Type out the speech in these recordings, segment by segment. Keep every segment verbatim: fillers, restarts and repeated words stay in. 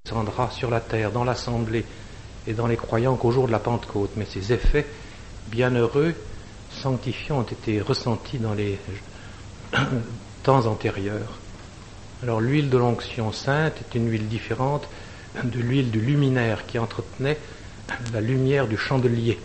descendra sur la terre, dans l'assemblée et dans les croyants qu'au jour de la Pentecôte. Mais ces effets bienheureux, sanctifiants, ont été ressentis dans les temps antérieurs. Alors l'huile de l'onction sainte est une huile différente de l'huile du luminaire qui entretenait la lumière du chandelier.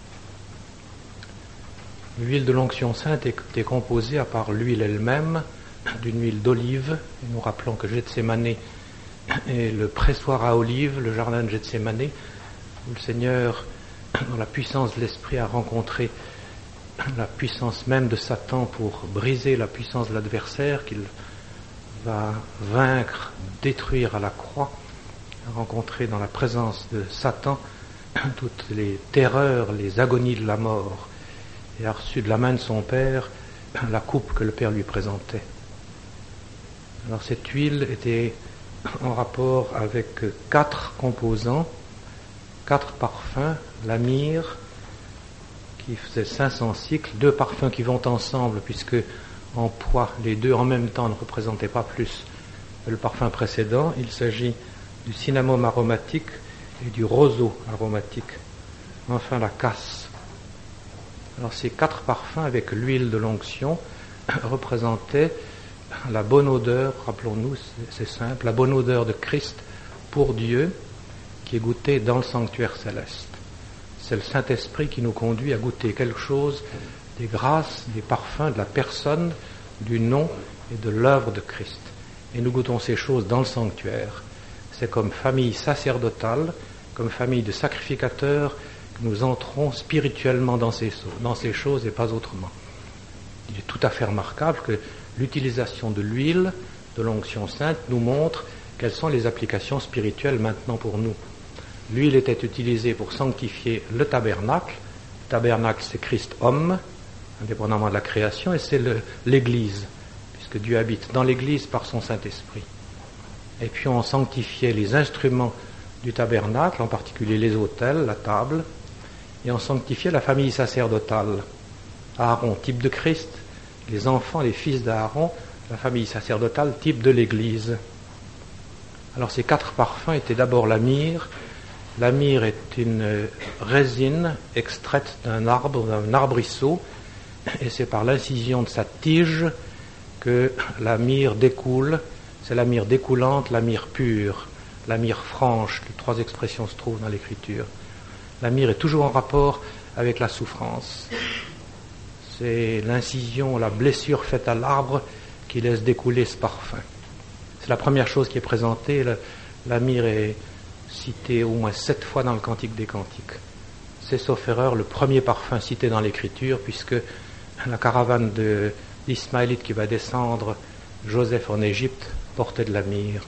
L'huile de l'onction sainte est composée, à part l'huile elle-même, d'une huile d'olive. Et nous rappelons que Gethsémane est le pressoir à olives, le jardin de Gethsémane, où le Seigneur, dans la puissance de l'Esprit, a rencontré la puissance même de Satan pour briser la puissance de l'adversaire qu'il va vaincre, détruire à la croix, a rencontré dans la présence de Satan toutes les terreurs, les agonies de la mort, et a reçu de la main de son Père la coupe que le Père lui présentait. Alors cette huile était en rapport avec quatre composants, quatre parfums, la myrrhe qui faisait cinq cents cycles, deux parfums qui vont ensemble puisque en poids les deux en même temps ne représentaient pas plus le parfum précédent. Il s'agit du cinnamome aromatique et du roseau aromatique. Enfin la casse. Alors ces quatre parfums avec l'huile de l'onction représentaient la bonne odeur, rappelons-nous, c'est simple, la bonne odeur de Christ pour Dieu qui est goûtée dans le sanctuaire céleste. C'est le Saint-Esprit qui nous conduit à goûter quelque chose des grâces, des parfums, de la personne, du nom et de l'œuvre de Christ. Et nous goûtons ces choses dans le sanctuaire. C'est comme famille sacerdotale, comme famille de sacrificateurs, que nous entrons spirituellement dans ces, dans ces choses et pas autrement. Il est tout à fait remarquable que l'utilisation de l'huile, de l'onction sainte, nous montre quelles sont les applications spirituelles maintenant pour nous. L'huile était utilisée pour sanctifier le tabernacle. Le tabernacle, c'est Christ homme, indépendamment de la création, et c'est le, l'Église, puisque Dieu habite dans l'Église par son Saint-Esprit. Et puis on sanctifiait les instruments du tabernacle, en particulier les autels, la table, et on sanctifiait la famille sacerdotale. Aaron, type de Christ, les enfants, les fils d'Aaron, la famille sacerdotale, type de l'Église. Alors ces quatre parfums étaient d'abord la myrrhe. La myrrhe est une résine extraite d'un arbre, d'un arbrisseau, et c'est par l'incision de sa tige que la myrrhe découle. C'est la myrrhe découlante, la myrrhe pure, la myrrhe franche. Les trois expressions se trouvent dans l'Écriture. La myrrhe est toujours en rapport avec la souffrance. C'est l'incision, la blessure faite à l'arbre qui laisse découler ce parfum. C'est la première chose qui est présentée. La, la myrrhe est citée au moins sept fois dans le Cantique des Cantiques. C'est, sauf erreur, le premier parfum cité dans l'Écriture, puisque la caravane de, d'Ismaélites qui va descendre Joseph en Égypte portait de la myrrhe.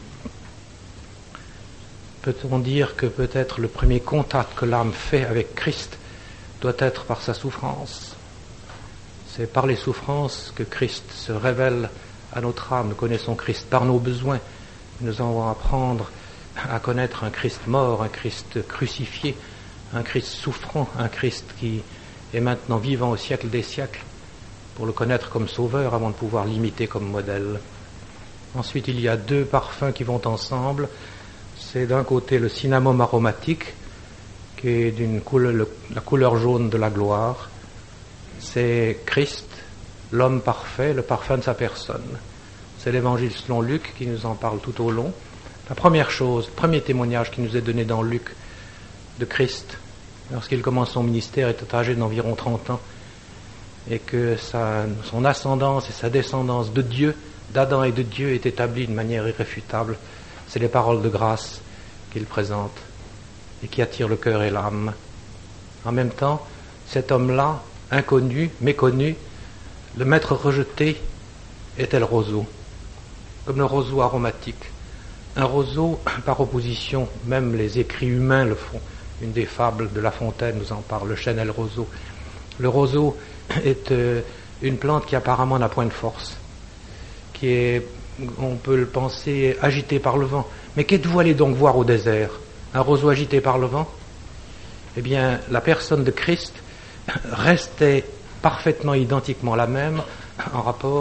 Peut-on dire que peut-être le premier contact que l'âme fait avec Christ doit être par sa souffrance? C'est par les souffrances que Christ se révèle à notre âme. Nous connaissons Christ par nos besoins. Nous allons apprendre à connaître un Christ mort, un Christ crucifié, un Christ souffrant, un Christ qui est maintenant vivant au siècle des siècles, pour le connaître comme sauveur avant de pouvoir l'imiter comme modèle. Ensuite, il y a deux parfums qui vont ensemble. C'est d'un côté le cinnamome aromatique, qui est d'une couleur, le, la couleur jaune de la gloire. C'est Christ, l'homme parfait, le parfum de sa personne. C'est l'évangile selon Luc qui nous en parle tout au long. La première chose, le premier témoignage qui nous est donné dans Luc de Christ, lorsqu'il commence son ministère, était âgé d'environ trente ans, et que sa, son ascendance et sa descendance de Dieu, d'Adam et de Dieu, est établie de manière irréfutable. C'est les paroles de grâce qu'il présente et qui attirent le cœur et l'âme. En même temps, cet homme-là, inconnu, méconnu, le maître rejeté, était le roseau, comme le roseau aromatique. Un roseau, par opposition, même les écrits humains le font. Une des fables de La Fontaine nous en parle, le chêne et le roseau. Le roseau est euh, une plante qui apparemment n'a point de force, qui est, on peut le penser, agitée par le vent. Mais qu'êtes-vous allé donc voir au désert? Un roseau agité par le vent? Eh bien, la personne de Christ restait parfaitement identiquement la même en rapport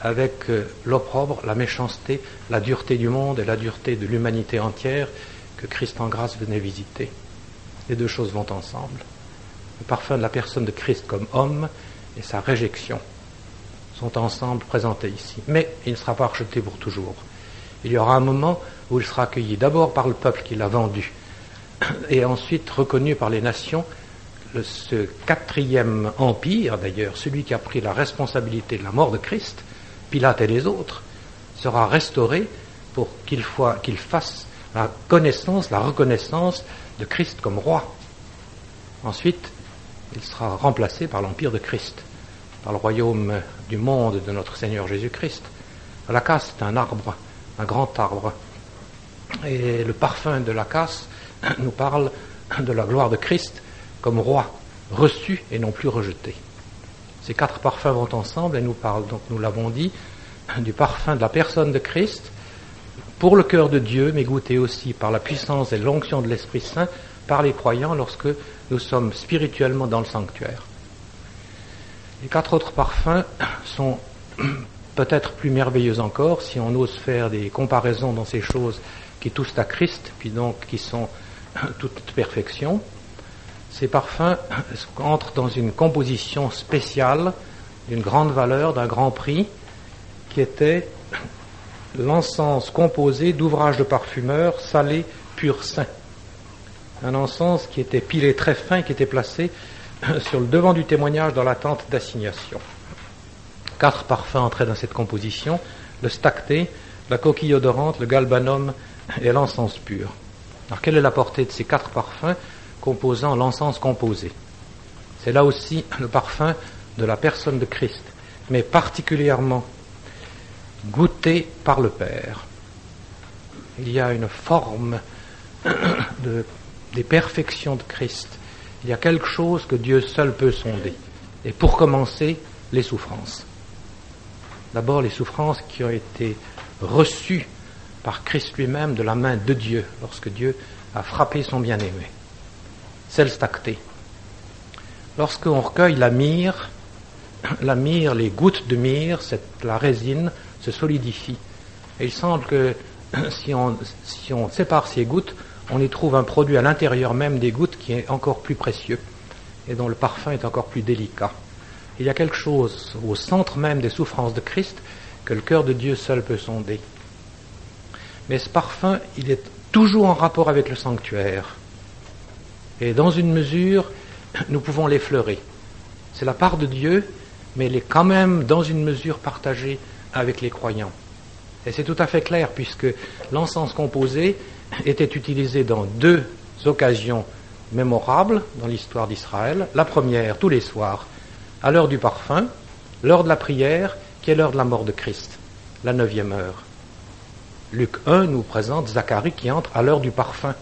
avec l'opprobre, la méchanceté, la dureté du monde et la dureté de l'humanité entière que Christ en grâce venait visiter. Les deux choses vont ensemble. Le parfum de la personne de Christ comme homme et sa réjection sont ensemble présentés ici. Mais il ne sera pas rejeté pour toujours. Il y aura un moment où il sera accueilli d'abord par le peuple qui l'a vendu et ensuite reconnu par les nations. Le, ce quatrième empire, d'ailleurs, celui qui a pris la responsabilité de la mort de Christ, Pilate et les autres, sera restauré pour qu'il, faut, qu'il fasse la connaissance, la reconnaissance de Christ comme roi. Ensuite, il sera remplacé par l'empire de Christ, par le royaume du monde de notre Seigneur Jésus-Christ. L'acace, c'est un arbre, un grand arbre. Et le parfum de l'acace nous parle de la gloire de Christ comme roi, reçu et non plus rejeté. Ces quatre parfums vont ensemble et nous parlent, donc nous l'avons dit, du parfum de la personne de Christ pour le cœur de Dieu, mais goûté aussi par la puissance et l'onction de l'Esprit Saint par les croyants lorsque nous sommes spirituellement dans le sanctuaire. Les quatre autres parfums sont peut-être plus merveilleux encore si on ose faire des comparaisons dans ces choses qui touchent à Christ, puis donc qui sont toute perfection. Ces parfums entrent dans une composition spéciale d'une grande valeur, d'un grand prix, qui était l'encens composé d'ouvrages de parfumeurs salés, purs, saints. Un encens qui était pilé très fin, qui était placé sur le devant du témoignage dans la tente d'assignation. Quatre parfums entraient dans cette composition, le stacté, la coquille odorante, le galbanum et l'encens pur. Alors quelle est la portée de ces quatre parfums composant l'encens composé? C'est là aussi le parfum de la personne de Christ, mais particulièrement goûté par le Père. Il y a une forme de, des perfections de Christ. Il y a quelque chose que Dieu seul peut sonder. Et pour commencer, les souffrances. D'abord, les souffrances qui ont été reçues par Christ lui-même de la main de Dieu, lorsque Dieu a frappé son bien-aimé. C'est le stacté. Lorsqu'on recueille la myrrhe, la myrrhe, les gouttes de myrrhe, cette, la résine, se solidifie. Et il semble que si on, si on sépare ces gouttes, on y trouve un produit à l'intérieur même des gouttes qui est encore plus précieux et dont le parfum est encore plus délicat. Il y a quelque chose au centre même des souffrances de Christ que le cœur de Dieu seul peut sonder. Mais ce parfum, il est toujours en rapport avec le sanctuaire. Et dans une mesure, nous pouvons l'effleurer. C'est la part de Dieu, mais elle est quand même dans une mesure partagée avec les croyants. Et c'est tout à fait clair, puisque l'encens composé était utilisé dans deux occasions mémorables dans l'histoire d'Israël. La première, tous les soirs, à l'heure du parfum, l'heure de la prière, qui est l'heure de la mort de Christ, la neuvième heure. Luc un nous présente Zacharie qui entre à l'heure du parfum,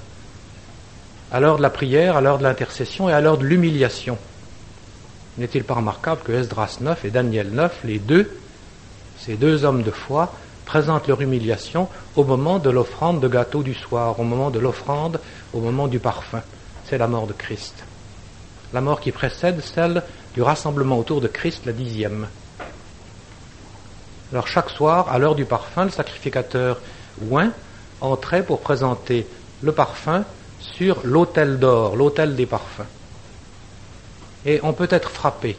à l'heure de la prière, à l'heure de l'intercession et à l'heure de l'humiliation. N'est-il pas remarquable que Esdras neuf et Daniel neuf, les deux, ces deux hommes de foi, présentent leur humiliation au moment de l'offrande de gâteau du soir, au moment de l'offrande, au moment du parfum. C'est la mort de Christ. La mort qui précède celle du rassemblement autour de Christ, la dixième. Alors chaque soir, à l'heure du parfum, le sacrificateur oint entrait pour présenter le parfum sur l'autel d'or, l'autel des parfums. Et on peut être frappé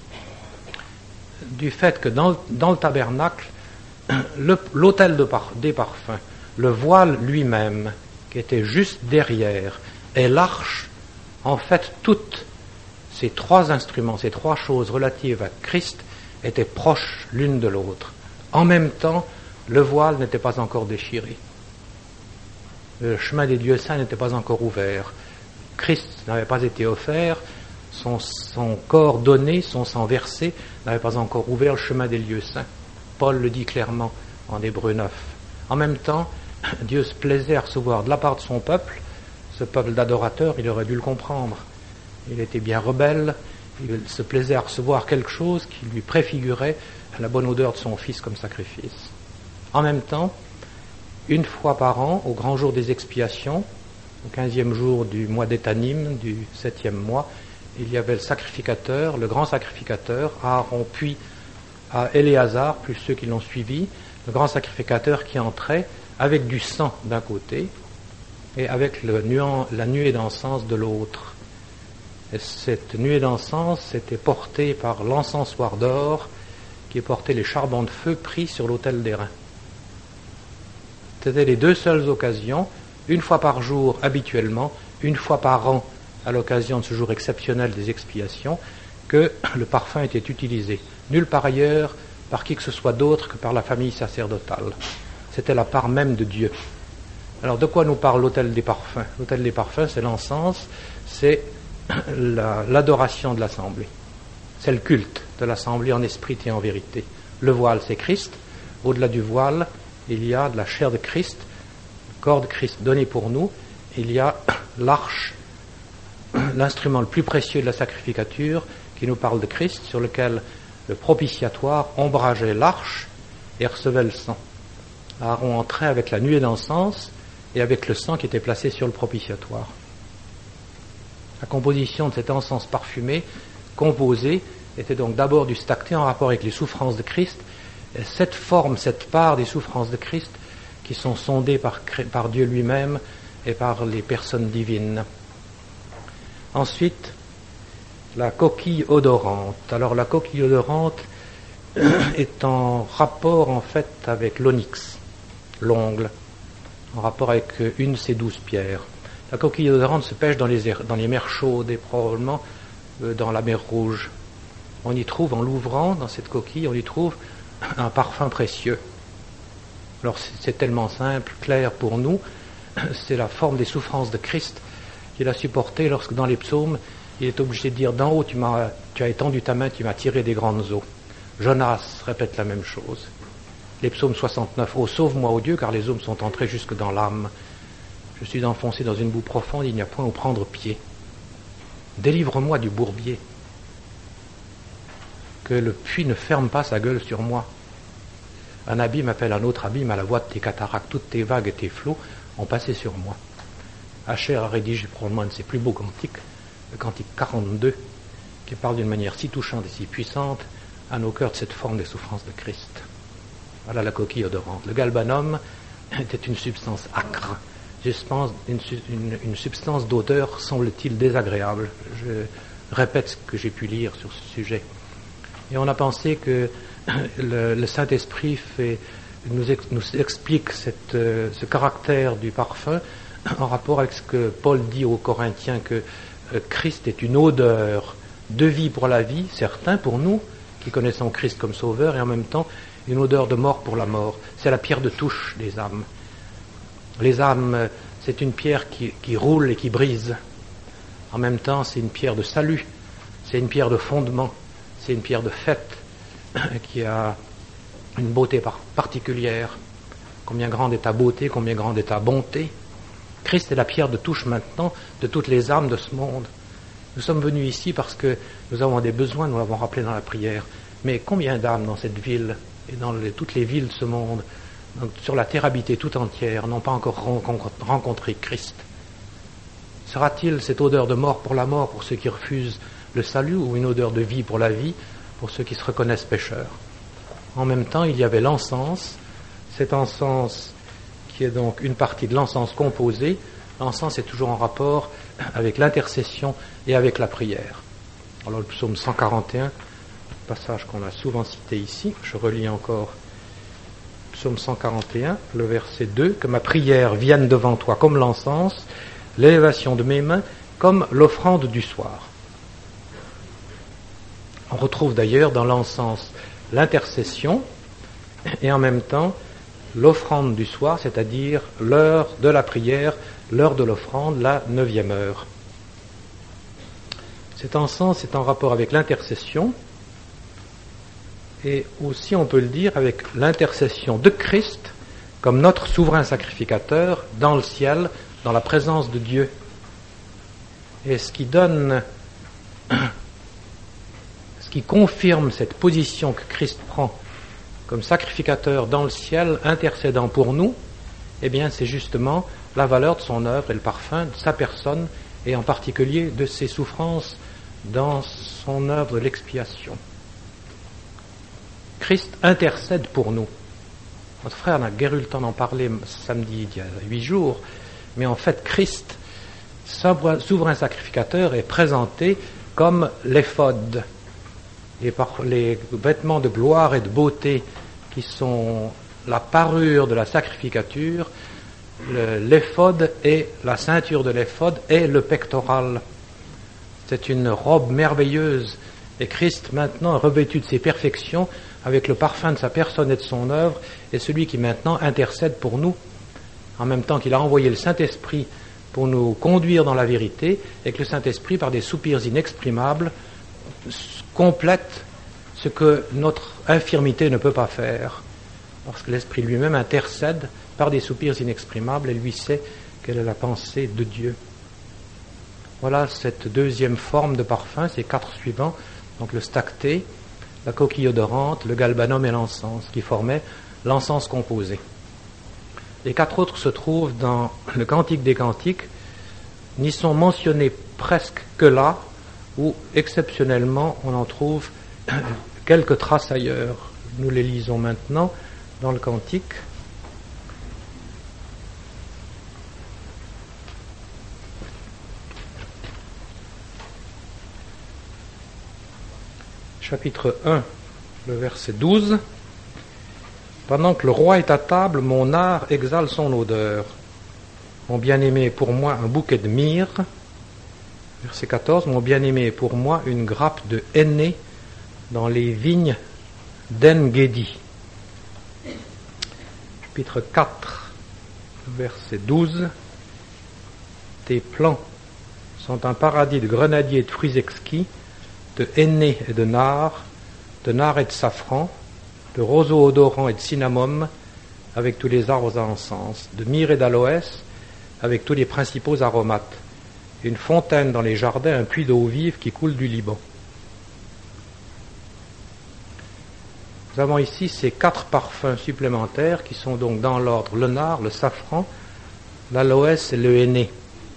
du fait que dans, dans le tabernacle, le, l'autel de par, des parfums, le voile lui-même, qui était juste derrière, et l'arche, en fait, toutes ces trois instruments, ces trois choses relatives à Christ, étaient proches l'une de l'autre. En même temps, le voile n'était pas encore déchiré. Le chemin des dieux saints n'était pas encore ouvert. Christ n'avait pas été offert, son, son corps donné, son sang versé, n'avait pas encore ouvert le chemin des lieux saints. Paul le dit clairement en Hébreux neuf. En même temps, Dieu se plaisait à recevoir de la part de son peuple, ce peuple d'adorateurs, il aurait dû le comprendre. Il était bien rebelle, il se plaisait à recevoir quelque chose qui lui préfigurait la bonne odeur de son Fils comme sacrifice. En même temps, une fois par an, au grand jour des expiations, au quinzième jour du mois d'Étanim, du septième mois, il y avait le sacrificateur, le grand sacrificateur, Aaron, puis à Éléazar, plus ceux qui l'ont suivi, le grand sacrificateur qui entrait avec du sang d'un côté et avec le nuant, la nuée d'encens de l'autre. Et cette nuée d'encens était portée par l'encensoir d'or qui portait les charbons de feu pris sur l'autel d'airain. C'était les deux seules occasions, une fois par jour habituellement, une fois par an à l'occasion de ce jour exceptionnel des expiations, que le parfum était utilisé. Nulle part ailleurs, par qui que ce soit d'autre que par la famille sacerdotale. C'était la part même de Dieu. Alors de quoi nous parle l'autel des parfums? L'autel des parfums, c'est l'encens, c'est la, l'adoration de l'assemblée. C'est le culte de l'assemblée en esprit et en vérité. Le voile, c'est Christ. Au-delà du voile, il y a de la chair de Christ, le corps de Christ donné pour nous. Il y a l'arche, l'instrument le plus précieux de la sacrificature, qui nous parle de Christ, sur lequel le propitiatoire ombrageait l'arche et recevait le sang. Aaron entrait avec la nuée d'encens et avec le sang qui était placé sur le propitiatoire. La composition de cet encens parfumé, composé, était donc d'abord du stacté en rapport avec les souffrances de Christ, et cette forme, cette part des souffrances de Christ qui sont sondées par, par Dieu lui-même et par les personnes divines. Ensuite, la coquille odorante. Alors la coquille odorante est en rapport en fait avec l'onyx, l'ongle, en rapport avec une de ces douze pierres. La coquille odorante se pêche dans les, dans les mers chaudes et probablement euh, dans la mer Rouge. On y trouve, en l'ouvrant dans cette coquille, on y trouve un parfum précieux. Alors c'est, c'est tellement simple, clair pour nous, c'est la forme des souffrances de Christ qu'il a supporté lorsque dans les psaumes, il est obligé de dire d'en haut, tu, m'as, tu as étendu ta main, tu m'as tiré des grandes eaux. Jonas répète la même chose. Les psaumes soixante-neuf, oh sauve-moi, ô Dieu, car les hommes sont entrés jusque dans l'âme. Je suis enfoncé dans une boue profonde, il n'y a point où prendre pied. Délivre-moi du bourbier. Que le puits ne ferme pas sa gueule sur moi. Un abîme appelle un autre abîme à la voix de tes cataractes, toutes tes vagues et tes flots ont passé sur moi. Asher a rédigé probablement un de ses plus beaux cantiques, le cantique quarante-deux, qui parle d'une manière si touchante et si puissante à nos cœurs de cette forme des souffrances de Christ. Voilà la coquille odorante. Le galbanum était une substance âcre, une, une, une substance d'odeur, semble-t-il, désagréable. Je répète ce que j'ai pu lire sur ce sujet. Et on a pensé que le, le Saint-Esprit fait, nous, ex, nous explique cette, euh, ce caractère du parfum en rapport avec ce que Paul dit aux Corinthiens, que euh, Christ est une odeur de vie pour la vie, certain pour nous qui connaissons Christ comme sauveur, et en même temps une odeur de mort pour la mort. C'est la pierre de touche des âmes. Les âmes, c'est une pierre qui, qui roule et qui brise. En même temps, c'est une pierre de salut, c'est une pierre de fondement, c'est une pierre de fête qui a une beauté particulière. Combien grande est ta beauté, combien grande est ta bonté. Christ est la pierre de touche maintenant de toutes les âmes de ce monde. Nous sommes venus ici parce que nous avons des besoins, nous l'avons rappelé dans la prière. Mais combien d'âmes dans cette ville et dans les, toutes les villes de ce monde, donc sur la terre habitée tout entière, n'ont pas encore rencontré Christ? Sera-t-il cette odeur de mort pour la mort pour ceux qui refusent le salut, ou une odeur de vie pour la vie pour ceux qui se reconnaissent pécheurs? En même temps, il y avait l'encens, cet encens qui est donc une partie de l'encens composé. L'encens est toujours en rapport avec l'intercession et avec la prière. Alors le psaume cent quarante et un, passage qu'on a souvent cité ici, je relis encore psaume cent quarante et un, le verset deux, que ma prière vienne devant toi comme l'encens, l'élévation de mes mains comme l'offrande du soir. On retrouve d'ailleurs dans l'encens l'intercession et en même temps l'offrande du soir, c'est-à-dire l'heure de la prière, l'heure de l'offrande, la neuvième heure. Cet encens est en rapport avec l'intercession et aussi, on peut le dire, avec l'intercession de Christ comme notre souverain sacrificateur dans le ciel, dans la présence de Dieu. Et ce qui donne, ce qui confirme cette position que Christ prend comme sacrificateur dans le ciel, intercédant pour nous, eh bien c'est justement la valeur de son œuvre et le parfum de sa personne, et en particulier de ses souffrances dans son œuvre de l'expiation. Christ intercède pour nous. Notre frère n'a guère eu le temps d'en parler samedi, il y a huit jours, mais en fait, Christ, souverain sacrificateur, est présenté comme l'éphod. Et par les vêtements de gloire et de beauté qui sont la parure de la sacrificature, le, l'éphod et la ceinture de l'éphod est le pectoral. C'est une robe merveilleuse. Et Christ, maintenant, revêtu de ses perfections, avec le parfum de sa personne et de son œuvre, est celui qui maintenant intercède pour nous, en même temps qu'il a envoyé le Saint-Esprit pour nous conduire dans la vérité, et que le Saint-Esprit, par des soupirs inexprimables, complète ce que notre infirmité ne peut pas faire. Parce que l'Esprit lui-même intercède par des soupirs inexprimables, et lui sait quelle est la pensée de Dieu. Voilà cette deuxième forme de parfum, ces quatre suivants, donc le stacté, la coquille odorante, le galbanum et l'encens, qui formaient l'encens composé. Les quatre autres se trouvent dans le Cantique des Cantiques, n'y sont mentionnés presque que là, où exceptionnellement on en trouve quelques traces ailleurs. Nous les lisons maintenant dans le Cantique. Chapitre un, le verset douze. Pendant que le roi est à table, mon art exhale son odeur. Mon bien-aimé est pour moi un bouquet de myrrhe. Verset quatorze. Mon bien-aimé est pour moi une grappe de henné dans les vignes d'En-Gedi. Chapitre quatre, verset douze. Tes plants sont un paradis de grenadiers et de fruits exquis, de henné et de nard, de nard et de safran, de roseau odorant et de cinnamome, avec tous les arbres à encens, de myrrhe et d'aloès, avec tous les principaux aromates, une fontaine dans les jardins, un puits d'eau vive qui coule du Liban. Nous avons ici ces quatre parfums supplémentaires qui sont donc dans l'ordre le nard, le safran, l'aloès et le henné.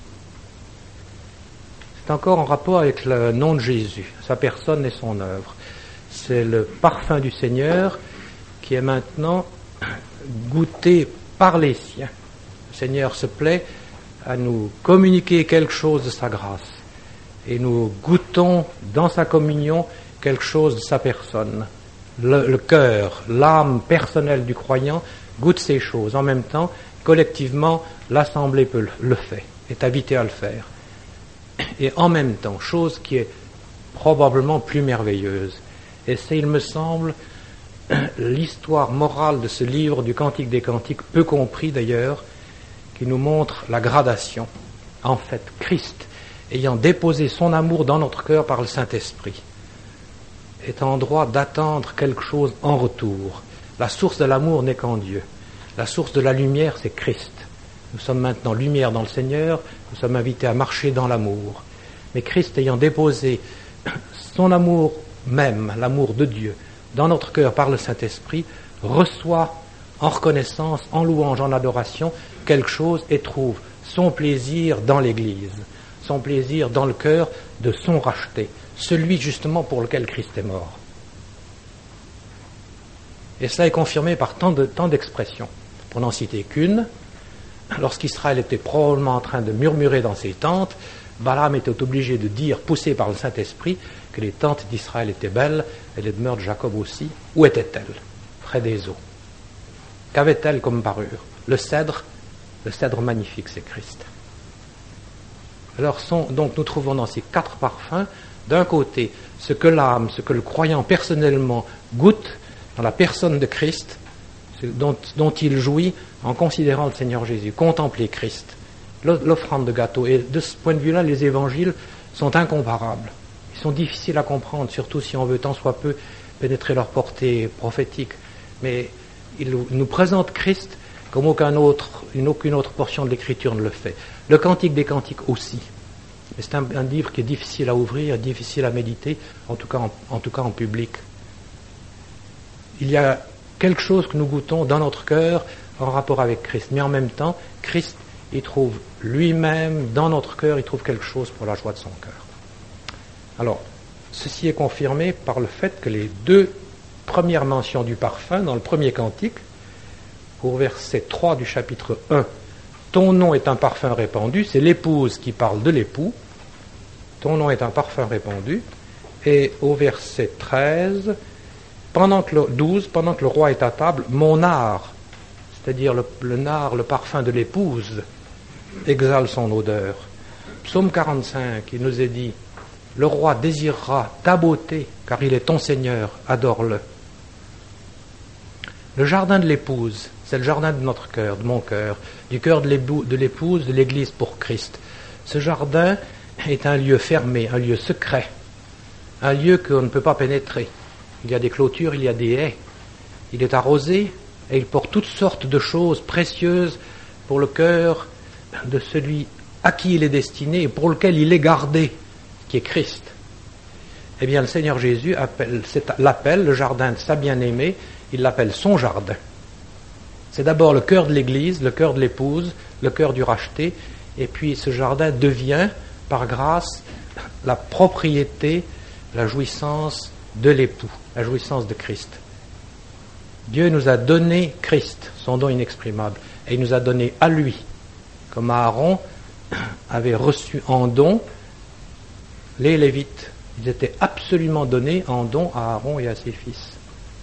C'est encore en rapport avec le nom de Jésus, sa personne et son œuvre. C'est le parfum du Seigneur qui est maintenant goûté par les siens. Le Seigneur se plaît à nous communiquer quelque chose de sa grâce. Et nous goûtons dans sa communion quelque chose de sa personne. Le, le cœur, l'âme personnelle du croyant goûte ces choses. En même temps, collectivement, l'Assemblée peut le, le fait, est invitée à le faire. Et en même temps, chose qui est probablement plus merveilleuse. Et c'est, il me semble, l'histoire morale de ce livre du Cantique des Cantiques, peu compris d'ailleurs, qui nous montre la gradation. En fait, Christ, ayant déposé son amour dans notre cœur par le Saint-Esprit, est en droit d'attendre quelque chose en retour. La source de l'amour n'est qu'en Dieu. La source de la lumière, c'est Christ. Nous sommes maintenant lumière dans le Seigneur, nous sommes invités à marcher dans l'amour. Mais Christ, ayant déposé son amour même, l'amour de Dieu, dans notre cœur par le Saint-Esprit, reçoit en reconnaissance, en louange, en adoration, quelque chose et trouve son plaisir dans l'Église, son plaisir dans le cœur de son racheté, celui justement pour lequel Christ est mort. Et cela est confirmé par tant, de, tant d'expressions. Pour n'en citer qu'une, lorsqu'Israël était probablement en train de murmurer dans ses tentes, Balaam était obligé de dire, poussé par le Saint-Esprit, que les tentes d'Israël étaient belles, et les demeures de Jacob aussi. Où étaient-elles? Près des eaux. Qu'avait-elle comme parure? Le cèdre, le cèdre magnifique, c'est Christ. Alors, sont, donc, nous trouvons dans ces quatre parfums, d'un côté, ce que l'âme, ce que le croyant personnellement goûte dans la personne de Christ, dont, dont il jouit en considérant le Seigneur Jésus, contempler Christ, l'offrande de gâteau. Et de ce point de vue-là, les évangiles sont incomparables. Ils sont difficiles à comprendre, surtout si on veut tant soit peu pénétrer leur portée prophétique. Mais ils nous présentent Christ comme aucun autre, une, aucune autre portion de l'Écriture ne le fait. Le Cantique des Cantiques aussi. Mais c'est un, un livre qui est difficile à ouvrir, difficile à méditer, en tout cas en, en tout cas en public. Il y a quelque chose que nous goûtons dans notre cœur en rapport avec Christ. Mais en même temps, Christ, il trouve lui-même, dans notre cœur, il trouve quelque chose pour la joie de son cœur. Alors, ceci est confirmé par le fait que les deux première mention du parfum dans le premier cantique, au verset trois du chapitre un. Ton nom est un parfum répandu, c'est l'épouse qui parle de l'époux. Ton nom est un parfum répandu. Et au verset treize, pendant que le, douze, pendant que le roi est à table, mon nard, c'est-à-dire le, le nard, le parfum de l'épouse, exhale son odeur. Psaume quarante-cinq, il nous est dit, le roi désirera ta beauté, car il est ton Seigneur, adore-le. Le jardin de l'épouse, c'est le jardin de notre cœur, de mon cœur, du cœur de l'épouse, de l'Église pour Christ. Ce jardin est un lieu fermé, un lieu secret, un lieu qu'on ne peut pas pénétrer. Il y a des clôtures, il y a des haies. Il est arrosé et il porte toutes sortes de choses précieuses pour le cœur de celui à qui il est destiné et pour lequel il est gardé, qui est Christ. Eh bien, le Seigneur Jésus appelle, l'appelle le jardin de sa bien-aimée, il l'appelle son jardin. C'est d'abord le cœur de l'Église, le cœur de l'épouse, le cœur du racheté, et puis ce jardin devient, par grâce, la propriété, la jouissance de l'époux, la jouissance de Christ. Dieu nous a donné Christ, son don inexprimable, et il nous a donné à lui, comme Aaron avait reçu en don les Lévites. Ils étaient absolument donnés en don à Aaron et à ses fils.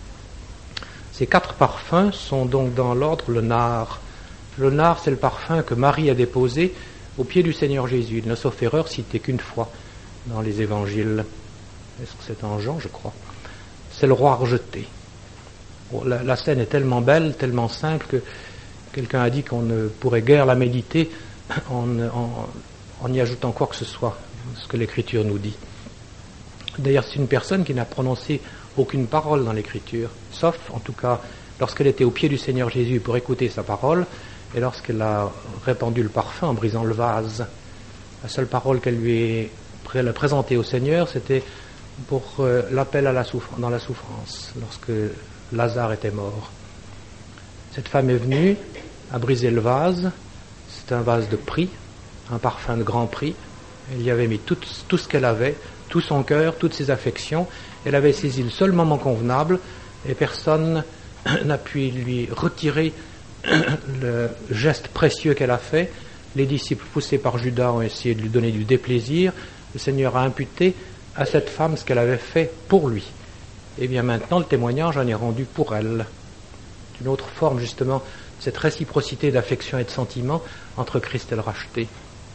Ces quatre parfums sont donc dans l'ordre le nard. Le nard, c'est le parfum que Marie a déposé au pied du Seigneur Jésus. Il ne sauf erreur cité qu'une fois dans les évangiles. Est-ce que c'est en Jean, je crois? C'est le roi rejeté. La, la scène est tellement belle, tellement simple que quelqu'un a dit qu'on ne pourrait guère la méditer en, en, en y ajoutant quoi que ce soit, ce que l'Écriture nous dit. D'ailleurs, c'est une personne qui n'a prononcé aucune parole dans l'Écriture, sauf, en tout cas, lorsqu'elle était au pied du Seigneur Jésus pour écouter sa parole, et lorsqu'elle a répandu le parfum en brisant le vase. La seule parole qu'elle lui a présentée au Seigneur, c'était pour euh, l'appel à la souffrance, dans la souffrance, lorsque Lazare était mort. Cette femme est venue, a brisé le vase, c'est un vase de prix, un parfum de grand prix, elle y avait mis tout, tout ce qu'elle avait, tout son cœur, toutes ses affections, elle avait saisi le seul moment convenable, et personne n'a pu lui retirer le geste précieux qu'elle a fait. Les disciples, poussés par Judas, ont essayé de lui donner du déplaisir. Le Seigneur a imputé à cette femme ce qu'elle avait fait pour lui. Et bien maintenant, le témoignage en est rendu pour elle. Une autre forme, justement, de cette réciprocité d'affection et de sentiment entre Christ et le racheté.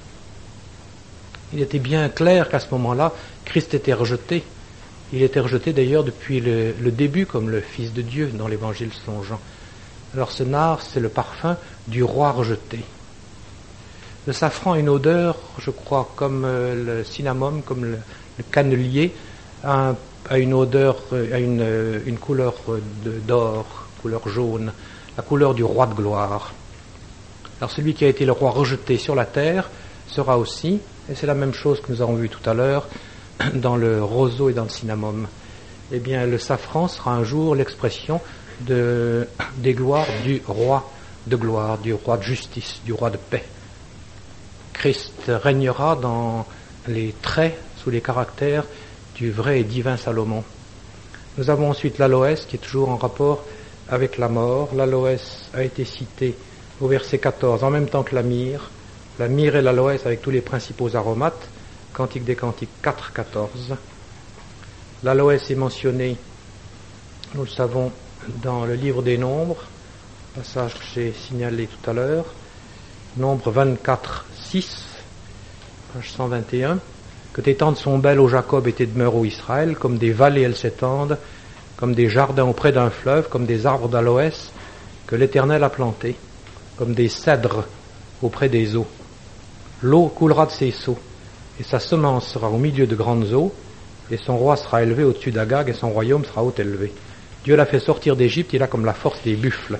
Il était bien clair qu'à ce moment-là, Christ était rejeté. Il était rejeté d'ailleurs depuis le, le début comme le Fils de Dieu dans l'Évangile selon Jean. Alors ce nard, c'est le parfum du roi rejeté. Le safran a une odeur, je crois, comme euh, le cinnamome, comme le, le cannelier, a, un, a une odeur, a une, une couleur de, d'or, couleur jaune, la couleur du roi de gloire. Alors celui qui a été le roi rejeté sur la terre sera aussi, et c'est la même chose que nous avons vu tout à l'heure, dans le roseau et dans le cinnamome. Eh bien, le safran sera un jour l'expression de, des gloires du roi de gloire, du roi de justice, du roi de paix. Christ régnera dans les traits, sous les caractères du vrai et divin Salomon. Nous avons ensuite l'aloès qui est toujours en rapport avec la mort. L'aloès a été cité au verset quatorze en même temps que la myrrhe. La myrrhe et l'aloès avec tous les principaux aromates. Cantique des Cantiques quatre, quatorze. L'aloès est mentionné, nous le savons, dans le livre des Nombres, passage que j'ai signalé tout à l'heure, Nombre vingt-quatre, six, page cent vingt et un, que tes tentes sont belles, ô Jacob, et tes demeures, ô Israël, comme des vallées elles s'étendent, comme des jardins auprès d'un fleuve, comme des arbres d'aloès que l'Éternel a plantés, comme des cèdres auprès des eaux. L'eau coulera de ses seaux, et sa semence sera au milieu de grandes eaux, et son roi sera élevé au-dessus d'Agag, et son royaume sera haut élevé. Dieu l'a fait sortir d'Égypte, il a comme la force des buffles.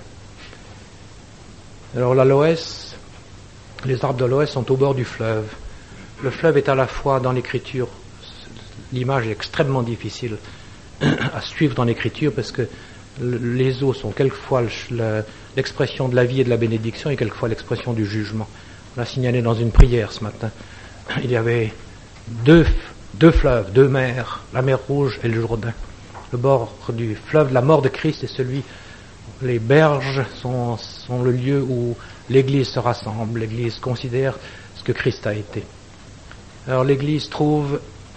Alors l'aloès, les arbres d'aloès sont au bord du fleuve. Le fleuve est à la fois dans l'écriture, l'image est extrêmement difficile à suivre dans l'écriture, parce que les eaux sont quelquefois l'expression de la vie et de la bénédiction, et quelquefois l'expression du jugement. On l'a signalé dans une prière ce matin. Il y avait deux, deux fleuves, deux mers, la mer Rouge et le Jourdain. le bord du fleuve, la mort de Christ est celui, les berges sont, sont le lieu où l'Église se rassemble, l'Église considère ce que Christ a été. Alors l'Église trouve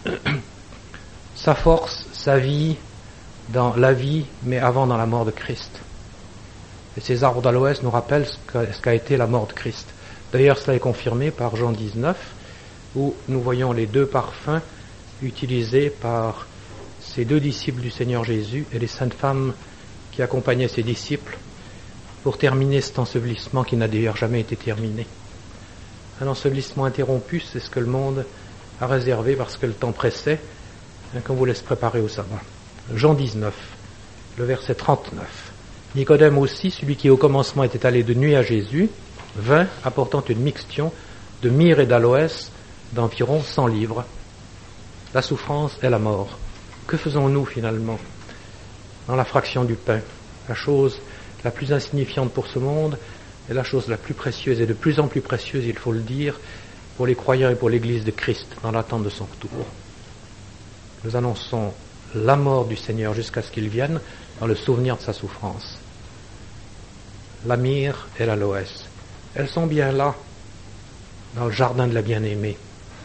sa force, sa vie dans la vie, mais avant dans la mort de Christ. Et ces arbres d'aloès nous rappellent ce qu'a, ce qu'a été la mort de Christ. D'ailleurs, cela est confirmé par Jean dix-neuf, où nous voyons les deux parfums utilisés par ces deux disciples du Seigneur Jésus et les saintes femmes qui accompagnaient ces disciples pour terminer cet ensevelissement qui n'a d'ailleurs jamais été terminé. Un ensevelissement interrompu, c'est ce que le monde a réservé parce que le temps pressait, hein, qu'on vous laisse préparer au sabbat. Jean dix-neuf, le verset trente-neuf. Nicodème aussi, celui qui au commencement était allé de nuit à Jésus, vint apportant une mixtion de myrrhe et d'aloès d'environ cent livres. La souffrance et la mort. Que faisons-nous finalement dans la fraction du pain? La chose la plus insignifiante pour ce monde est la chose la plus précieuse et de plus en plus précieuse, il faut le dire, pour les croyants et pour l'Église de Christ dans l'attente de son retour. Nous annonçons la mort du Seigneur jusqu'à ce qu'il vienne dans le souvenir de sa souffrance. La myrrhe et l'aloès, elles sont bien là, dans le jardin de la bien-aimée.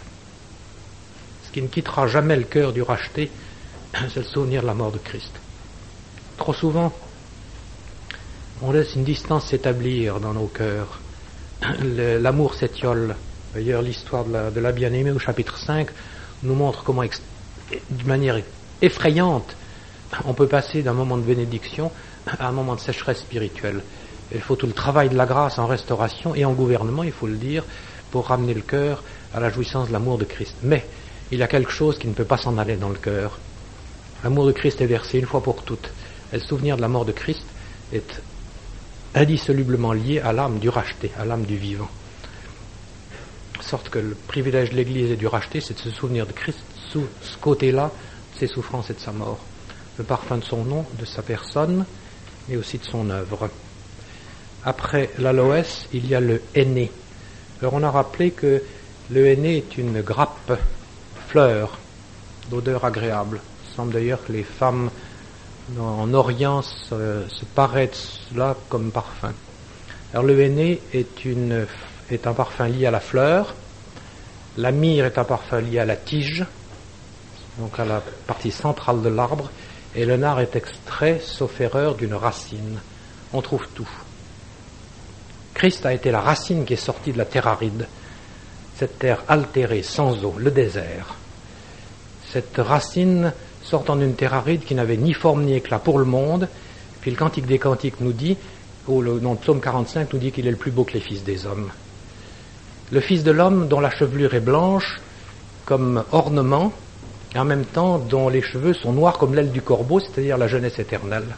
Ce qui ne quittera jamais le cœur du racheté, c'est le souvenir de la mort de Christ. Trop souvent, on laisse une distance s'établir dans nos cœurs. Le, l'amour s'étiole. D'ailleurs, l'histoire de la, de la bien-aimée au chapitre cinq nous montre comment, ex, d'une manière effrayante, on peut passer d'un moment de bénédiction à un moment de sécheresse spirituelle. Il faut tout le travail de la grâce en restauration et en gouvernement, il faut le dire, pour ramener le cœur à la jouissance de l'amour de Christ. Mais il y a quelque chose qui ne peut pas s'en aller dans le cœur. L'amour de Christ est versé une fois pour toutes. Et le souvenir de la mort de Christ est indissolublement lié à l'âme du racheté, à l'âme du vivant. De sorte que le privilège de l'Église et du racheté, c'est de se souvenir de Christ sous ce côté-là, de ses souffrances et de sa mort. Le parfum de son nom, de sa personne, mais aussi de son œuvre. Après l'aloès, il y a le henné. Alors on a rappelé que le henné est une grappe, fleur, d'odeur agréable. Il semble d'ailleurs que les femmes en Orient se, se paraissent cela comme parfum. Alors le henné est, une, est un parfum lié à la fleur, la myrrhe est un parfum lié à la tige, donc à la partie centrale de l'arbre, et le nard est extrait, sauf erreur, d'une racine. On trouve tout. Christ a été la racine qui est sortie de la terre aride, cette terre altérée, sans eau, le désert. Cette racine sortant d'une terre aride qui n'avait ni forme ni éclat pour le monde, puis le Cantique des Cantiques nous dit, ou le nom de Psaume quarante-cinq nous dit qu'il est le plus beau que les fils des hommes. Le Fils de l'homme dont la chevelure est blanche comme ornement, et en même temps dont les cheveux sont noirs comme l'aile du corbeau, c'est-à-dire la jeunesse éternelle.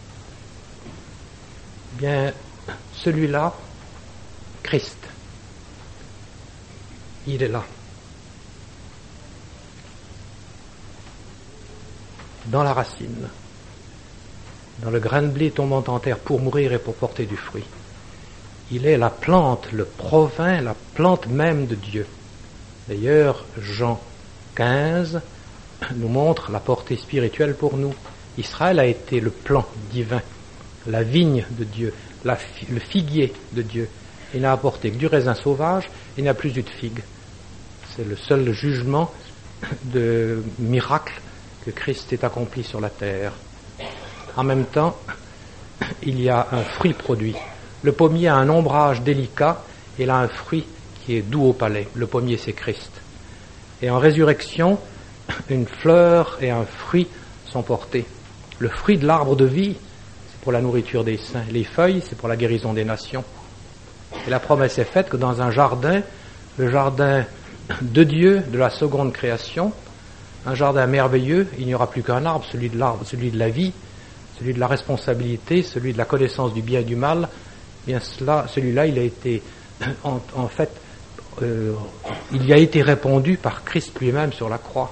Bien, celui-là, Christ, il est là. Dans la racine, dans le grain de blé tombant en terre pour mourir et pour porter du fruit. Il est la plante, le provin, la plante même de Dieu. D'ailleurs, Jean quinze nous montre la portée spirituelle pour nous. Israël a été le plan divin, la vigne de Dieu, la, le figuier de Dieu. Il n'a apporté que du raisin sauvage, il n'y a plus eu de figue. C'est le seul jugement de miracle que Christ est accompli sur la terre. En même temps, il y a un fruit produit. Le pommier a un ombrage délicat, et il a un fruit qui est doux au palais. Le pommier, c'est Christ. Et en résurrection, une fleur et un fruit sont portés. Le fruit de l'arbre de vie, c'est pour la nourriture des saints. Les feuilles, c'est pour la guérison des nations. Et la promesse est faite que dans un jardin, le jardin de Dieu, de la seconde création, un jardin merveilleux, il n'y aura plus qu'un arbre, celui de l'arbre, celui de la vie, celui de la responsabilité, celui de la connaissance du bien et du mal. Bien cela, celui-là, il a été, en, en fait, euh, il y a été répondu par Christ lui-même sur la croix.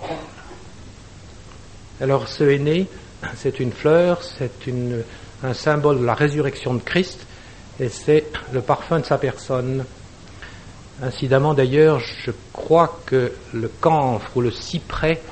Alors, ce henné, c'est une fleur, c'est une, un symbole de la résurrection de Christ, et c'est le parfum de sa personne. Incidemment, d'ailleurs, je crois que le camphre ou le cyprès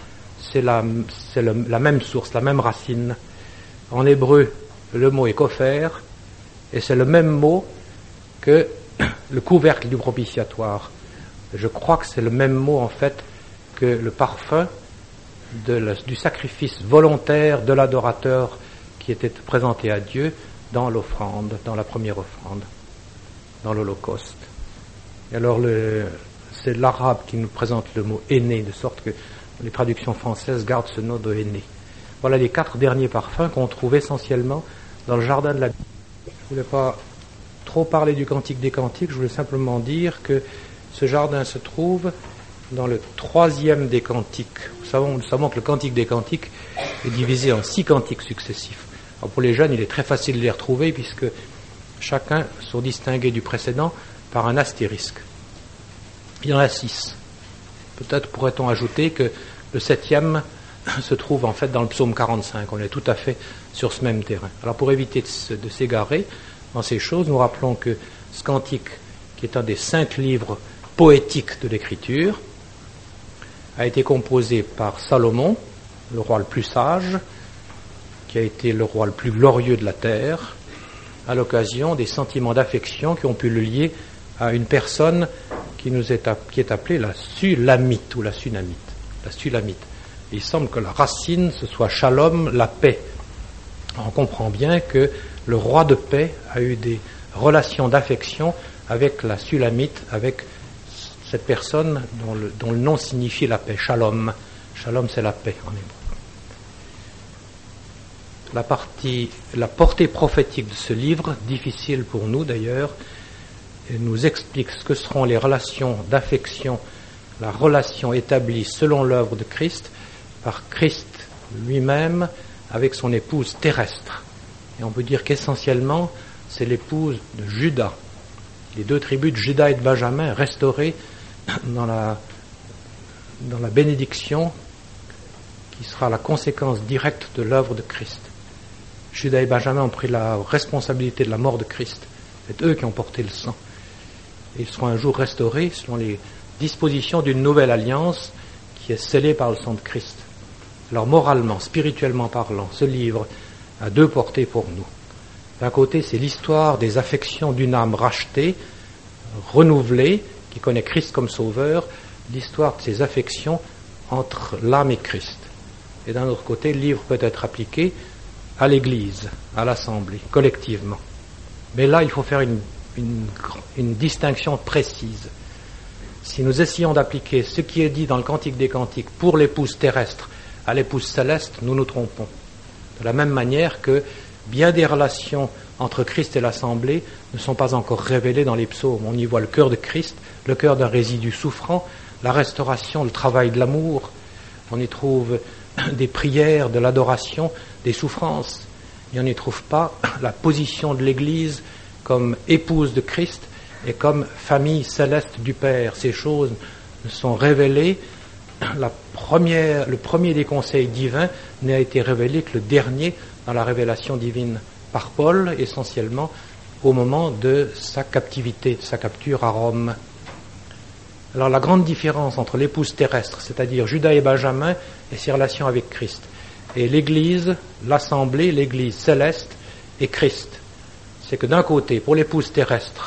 c'est la, c'est le, la même source, la même racine. En hébreu, le mot est kopher, et c'est le même mot que le couvercle du propitiatoire. Je crois que c'est le même mot en fait que le parfum de la, du sacrifice volontaire de l'adorateur qui était présenté à Dieu dans l'offrande, dans la première offrande, dans l'Holocauste. Et alors le, c'est l'arabe qui nous présente le mot aîné, de sorte que les traductions françaises gardent ce nom de aîné. Voilà les quatre derniers parfums qu'on trouve essentiellement dans le jardin de la Bible. Je ne voulais pas trop parler du Cantique des Cantiques, je voulais simplement dire que ce jardin se trouve dans le troisième des cantiques. Nous savons, nous savons que le Cantique des Cantiques est divisé en six cantiques successifs. Alors pour les jeunes, il est très facile de les retrouver puisque chacun sont distingués du précédent par un astérisque. Il y en a six. Peut-être pourrait-on ajouter que le septième se trouve en fait dans le psaume quarante-cinq. On est tout à fait sur ce même terrain. Alors pour éviter de, de s'égarer dans ces choses, nous rappelons que ce cantique, qui est un des cinq livres poétiques de l'Écriture, a été composé par Salomon, le roi le plus sage, qui a été le roi le plus glorieux de la terre, à l'occasion des sentiments d'affection qui ont pu le lier à une personne qui nous est, qui est appelée la Sulamite ou la Sunamite. La Sulamite. Il semble que la racine, ce soit Shalom, la paix. On comprend bien que le roi de paix a eu des relations d'affection avec la Sulamite, avec cette personne dont le, dont le nom signifie la paix, Shalom. Shalom, c'est la paix en hébreu. La partie, la portée prophétique de ce livre, difficile pour nous d'ailleurs, nous explique ce que seront les relations d'affection, la relation établie selon l'œuvre de Christ, par Christ lui-même avec son épouse terrestre. Et on peut dire qu'essentiellement, c'est l'épouse de Judas. Les deux tribus de Judas et de Benjamin restaurées dans la, dans la bénédiction qui sera la conséquence directe de l'œuvre de Christ. Judas et Benjamin ont pris la responsabilité de la mort de Christ. C'est eux qui ont porté le sang. Et ils seront un jour restaurés selon les dispositions d'une nouvelle alliance qui est scellée par le sang de Christ. Alors moralement, spirituellement parlant, ce livre a deux portées pour nous. D'un côté, c'est l'histoire des affections d'une âme rachetée, renouvelée, qui connaît Christ comme sauveur, l'histoire de ces affections entre l'âme et Christ. Et d'un autre côté, le livre peut être appliqué à l'Église, à l'Assemblée, collectivement. Mais là, il faut faire une, une, une distinction précise. Si nous essayons d'appliquer ce qui est dit dans le Cantique des Cantiques pour l'épouse terrestre à l'épouse céleste, nous nous trompons. De la même manière que bien des relations entre Christ et l'Assemblée ne sont pas encore révélées dans les psaumes. On y voit le cœur de Christ, le cœur d'un résidu souffrant, la restauration, le travail de l'amour. On y trouve des prières, de l'adoration, des souffrances. Et on n'y trouve pas la position de l'Église comme épouse de Christ et comme famille céleste du Père. Ces choses ne sont révélées. La première, le premier des conseils divins n'a été révélé que le dernier dans la révélation divine par Paul, essentiellement au moment de sa captivité, de sa capture à Rome. Alors la grande différence entre l'épouse terrestre, c'est-à-dire Judas et Benjamin, et ses relations avec Christ, et l'Église, l'Assemblée, l'Église céleste et Christ, c'est que d'un côté, pour l'épouse terrestre,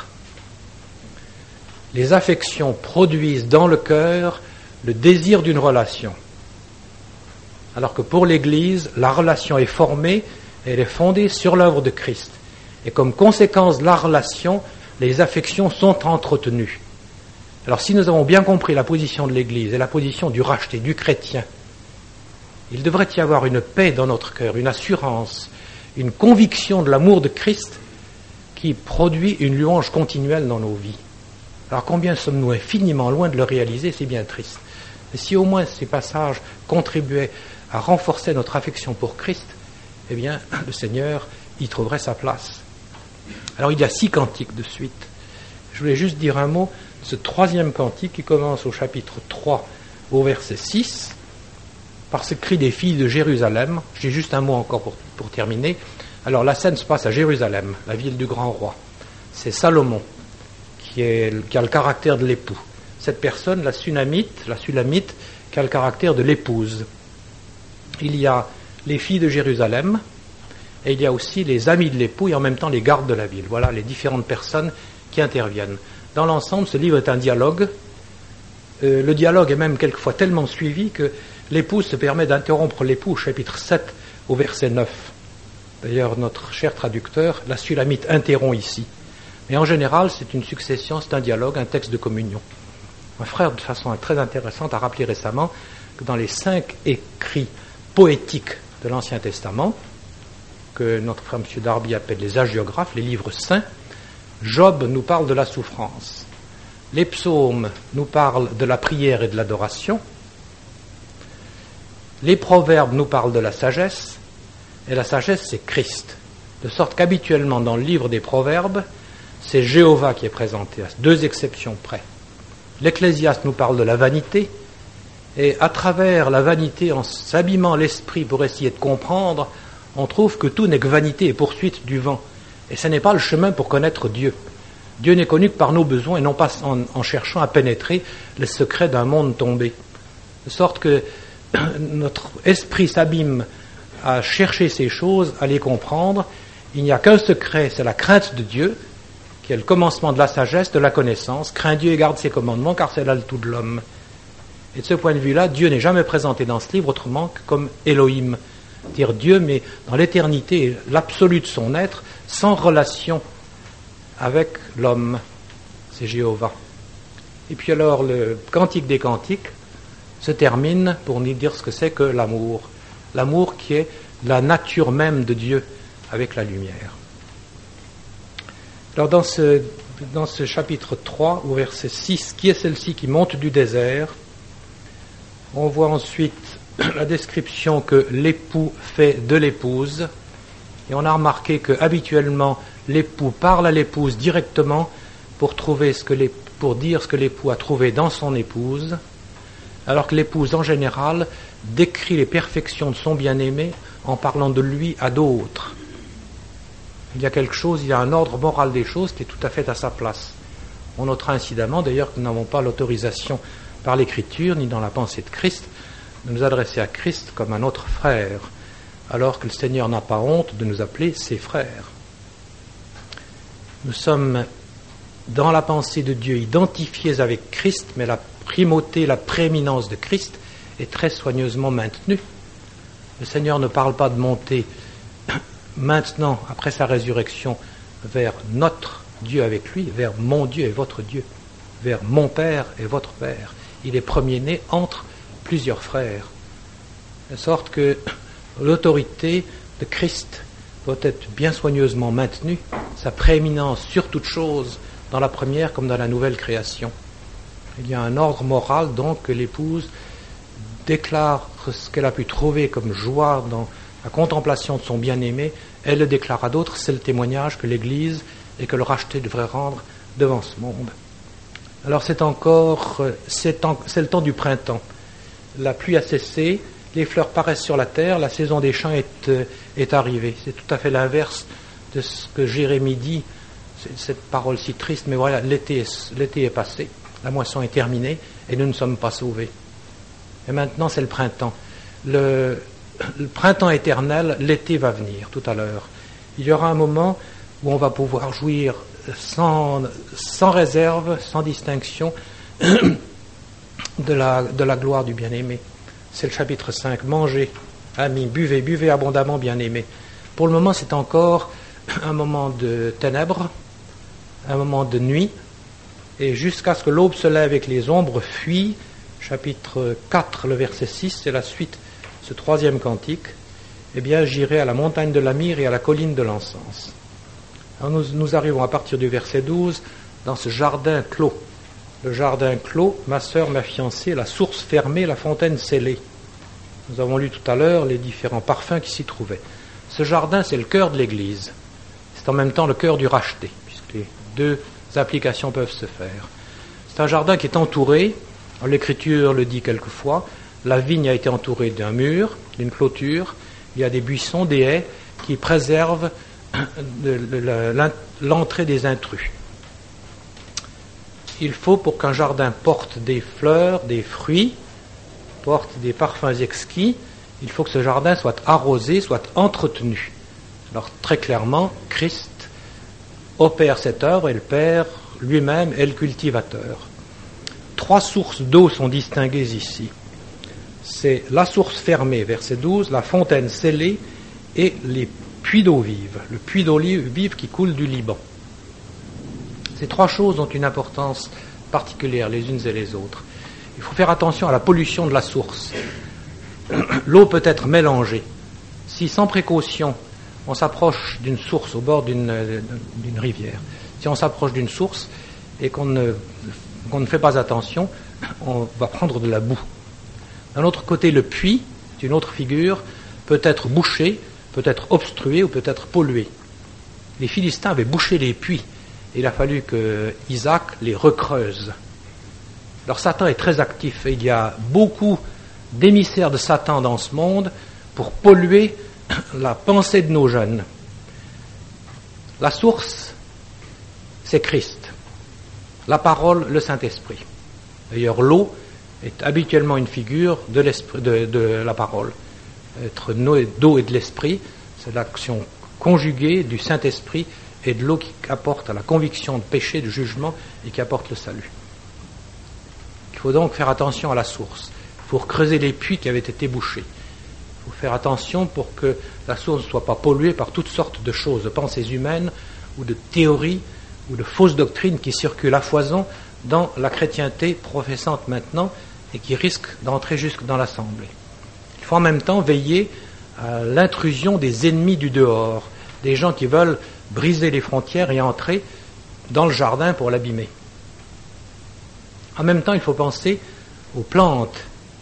les affections produisent dans le cœur le désir d'une relation, alors que pour l'Église, la relation est formée, elle est fondée sur l'œuvre de Christ. Et comme conséquence de la relation, les affections sont entretenues. Alors si nous avons bien compris la position de l'Église et la position du racheté, du chrétien, il devrait y avoir une paix dans notre cœur, une assurance, une conviction de l'amour de Christ qui produit une louange continuelle dans nos vies. Alors combien sommes-nous infiniment loin de le réaliser, c'est bien triste. Mais si au moins ces passages contribuaient à renforcer notre affection pour Christ, eh bien, le Seigneur y trouverait sa place. Alors il y a six cantiques de suite. Je voulais juste dire un mot de ce troisième cantique qui commence au chapitre trois, au verset six, par ce cri des filles de Jérusalem. J'ai juste un mot encore pour, pour terminer. Alors la scène se passe à Jérusalem, la ville du grand roi. C'est Salomon qui, est, qui a le caractère de l'époux. Cette personne, la Sunamite, la Sulamite, qui a le caractère de l'épouse. il y a les filles de Jérusalem, et il y a aussi les amis de l'époux et en même temps les gardes de la ville. Voilà les différentes personnes qui interviennent. Dans l'ensemble, ce livre est un dialogue. Euh, le dialogue est même quelquefois tellement suivi que l'épouse se permet d'interrompre l'époux au chapitre sept au verset neuf. D'ailleurs, notre cher traducteur, la Sulamite, interrompt ici. Mais en général, c'est une succession, c'est un dialogue, un texte de communion. Un frère, de façon très intéressante, a rappelé récemment que dans les cinq écrits poétiques de l'Ancien Testament, que notre frère M. Darby appelle les hagiographes, les livres saints, Job nous parle de la souffrance. Les psaumes nous parlent de la prière et de l'adoration. Les proverbes nous parlent de la sagesse. Et la sagesse, c'est Christ. De sorte qu'habituellement, dans le livre des proverbes, c'est Jéhovah qui est présenté, à deux exceptions près. L'Ecclésiaste nous parle de la vanité. Et à travers la vanité, en s'abîmant l'esprit pour essayer de comprendre, on trouve que tout n'est que vanité et poursuite du vent. Et ce n'est pas le chemin pour connaître Dieu. Dieu n'est connu que par nos besoins et non pas en, en cherchant à pénétrer les secrets d'un monde tombé. De sorte que notre esprit s'abîme à chercher ces choses, à les comprendre. Il n'y a qu'un secret, c'est la crainte de Dieu, qui est le commencement de la sagesse, de la connaissance. Crains Dieu et garde ses commandements, car c'est là le tout de l'homme. Et de ce point de vue-là, Dieu n'est jamais présenté dans ce livre autrement que comme Elohim. Dire Dieu, mais dans l'éternité, l'absolu de son être, sans relation avec l'homme. C'est Jéhovah. Et puis alors, le Cantique des Cantiques se termine pour nous dire ce que c'est que l'amour. L'amour qui est la nature même de Dieu avec la lumière. Alors dans ce, dans ce chapitre trois, au verset six, qui est celle-ci qui monte du désert, on voit ensuite la description que l'époux fait de l'épouse, et on a remarqué que habituellement l'époux parle à l'épouse directement pour trouver ce que les, pour dire ce que l'époux a trouvé dans son épouse, alors que l'épouse en général décrit les perfections de son bien-aimé en parlant de lui à d'autres. Il y a quelque chose, il y a un ordre moral des choses qui est tout à fait à sa place. On notera incidemment d'ailleurs que nous n'avons pas l'autorisation par l'Écriture ni dans la pensée de Christ de nous adresser à Christ comme à notre frère, alors que le Seigneur n'a pas honte de nous appeler ses frères. Nous sommes dans la pensée de Dieu identifiés avec Christ, mais la primauté, la prééminence de Christ est très soigneusement maintenue. Le Seigneur ne parle pas de monter maintenant, après sa résurrection, vers notre Dieu avec lui, vers mon Dieu et votre Dieu, vers mon Père et votre Père. Il est premier-né entre plusieurs frères, de sorte que l'autorité de Christ doit être bien soigneusement maintenue, sa prééminence sur toute chose, dans la première comme dans la nouvelle création. Il y a un ordre moral donc que l'épouse déclare ce qu'elle a pu trouver comme joie dans la contemplation de son bien-aimé, elle le déclare à d'autres, c'est le témoignage que l'Église et que le racheté devrait rendre devant ce monde. Alors c'est encore, c'est, en, c'est le temps du printemps. La pluie a cessé, les fleurs paraissent sur la terre, la saison des champs est, est arrivée. C'est tout à fait l'inverse de ce que Jérémie dit, c'est, cette parole si triste, mais voilà, l'été est, l'été est passé, la moisson est terminée et nous ne sommes pas sauvés. Et maintenant c'est le printemps. Le, le printemps éternel, l'été va venir tout à l'heure. Il y aura un moment où on va pouvoir jouir sans, sans réserve, sans distinction, de la, de la gloire du bien-aimé. C'est le chapitre cinq. Mangez, amis, buvez, buvez abondamment, bien-aimés. Pour le moment, c'est encore un moment de ténèbres, un moment de nuit, et jusqu'à ce que l'aube se lève et que les ombres fuient. Chapitre quatre, le verset six, c'est la suite, ce troisième cantique. Eh bien, j'irai à la montagne de la myrrhe et à la colline de l'encens. Alors nous, nous arrivons à partir du verset douze dans ce jardin clos. Le jardin clos, ma sœur, ma fiancée, la source fermée, la fontaine scellée. Nous avons lu tout à l'heure les différents parfums qui s'y trouvaient. Ce jardin, c'est le cœur de l'Église. C'est en même temps le cœur du racheté, puisque les deux applications peuvent se faire. C'est un jardin qui est entouré, l'Écriture le dit quelquefois, la vigne a été entourée d'un mur, d'une clôture, il y a des buissons, des haies qui préservent l'entrée des intrus. Il faut, pour qu'un jardin porte des fleurs, des fruits, porte des parfums exquis, il faut que ce jardin soit arrosé, soit entretenu. Alors très clairement, Christ opère cette œuvre et le Père lui-même est le cultivateur. Trois sources d'eau sont distinguées ici. C'est la source fermée, verset douze, la fontaine scellée et les puits d'eau vive, le puits d'eau vive qui coule du Liban. Ces trois choses ont une importance particulière les unes et les autres. Il faut faire attention à la pollution de la source. L'eau peut être mélangée. Si sans précaution, on s'approche d'une source au bord d'une, d'une rivière, si on s'approche d'une source et qu'on ne, qu'on ne fait pas attention, on va prendre de la boue. D'un autre côté, le puits, c'est une autre figure, peut être bouché, peut être obstrué ou peut être pollué. Les Philistins avaient bouché les puits. Il a fallu que Isaac les recreuse. Alors Satan est très actif et il y a beaucoup d'émissaires de Satan dans ce monde pour polluer la pensée de nos jeunes. La source, c'est Christ. La parole, le Saint-Esprit. D'ailleurs, l'eau est habituellement une figure de, l'esprit, de, de la parole. Être d'eau et de l'esprit, c'est l'action conjuguée du Saint-Esprit et de l'eau qui apporte à la conviction de péché, de jugement et qui apporte le salut. Il faut donc faire attention à la source. Il faut creuser les puits qui avaient été bouchés. Il faut faire attention pour que la source ne soit pas polluée par toutes sortes de choses, de pensées humaines ou de théories ou de fausses doctrines qui circulent à foison dans la chrétienté professante maintenant et qui risquent d'entrer jusque dans l'assemblée. Il faut en même temps veiller à l'intrusion des ennemis du dehors, des gens qui veulent briser les frontières et entrer dans le jardin pour l'abîmer. En même temps, il faut penser aux plantes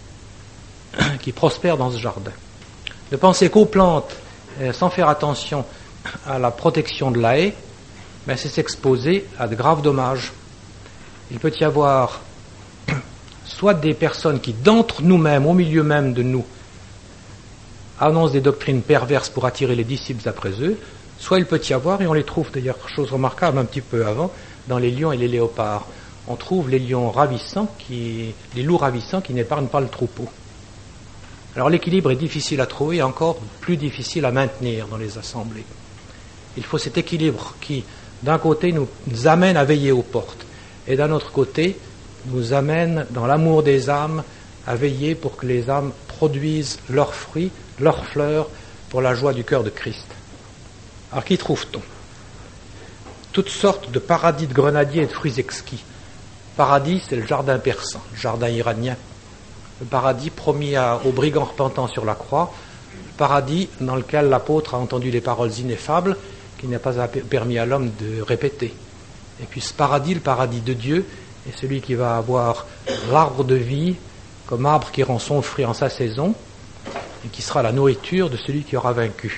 qui prospèrent dans ce jardin. De penser qu'aux plantes, sans faire attention à la protection de la haie, ben c'est s'exposer à de graves dommages. Il peut y avoir soit des personnes qui, d'entre nous-mêmes, au milieu même de nous, annoncent des doctrines perverses pour attirer les disciples après eux, soit il peut y avoir, et on les trouve d'ailleurs, chose remarquable un petit peu avant, dans les lions et les léopards. On trouve les lions ravissants, qui, les loups ravissants qui n'épargnent pas le troupeau. Alors l'équilibre est difficile à trouver et encore plus difficile à maintenir dans les assemblées. Il faut cet équilibre qui, d'un côté, nous, nous amène à veiller aux portes, et d'un autre côté, nous amène dans l'amour des âmes à veiller pour que les âmes produisent leurs fruits, leurs fleurs, pour la joie du cœur de Christ. Alors qu'y trouve-t-on ? Toutes sortes de paradis de grenadiers et de fruits exquis. Paradis, c'est le jardin persan, le jardin iranien. Le paradis promis à, aux brigands repentants sur la croix. Le paradis dans lequel l'apôtre a entendu les paroles ineffables qu'il n'a pas permis à l'homme de répéter. Et puis ce paradis, le paradis de Dieu, est celui qui va avoir l'arbre de vie comme arbre qui rend son fruit en sa saison et qui sera la nourriture de celui qui aura vaincu.